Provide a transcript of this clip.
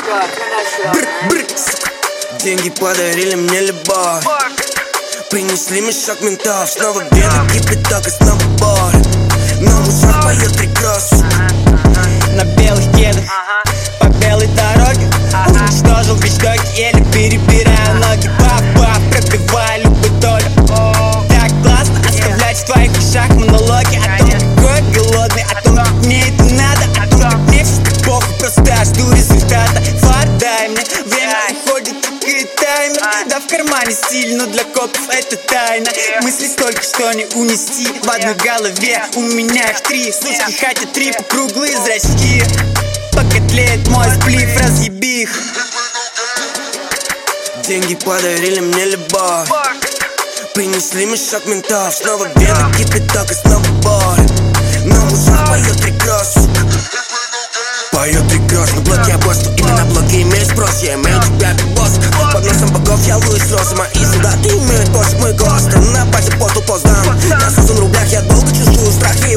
Деньги подарили мне любовь, принесли мешок ментов. Снова белый кипяток и снова боль. Но в ушах поет три кросс. На белых кедах, по белой дороге, уничтожил весь токи, еле перебираю ноги. Пап-пап, пробиваю любую долю. Так классно оставлять в твоих ушах монологи о том, какой голодный, о том, как мне это надо, о том, как мне все похуй, просто жду результата. Фар, дай мне, время уходит, как и таймер. Да, в кармане стиль, но для копов это тайна. Мысли столько, что не унести в одной голове. У меня их три, сучки хотят три, круглые зрачки. Пока тлеет мой сплив, разъеби их. Деньги подарили мне любовь, принесли мешок ментов. Снова белый кипяток и снова боль. Но в ушах поет три кросс. Поет три кросс, на блоке обоссу. Именно блоки имеют спрос, я имею тебя как босс. Под носом богов я луис розы. Мои солдаты имеют посох, мой голос. Страна на пальце посту поздам. На создан рублях я долго чувствую страх. И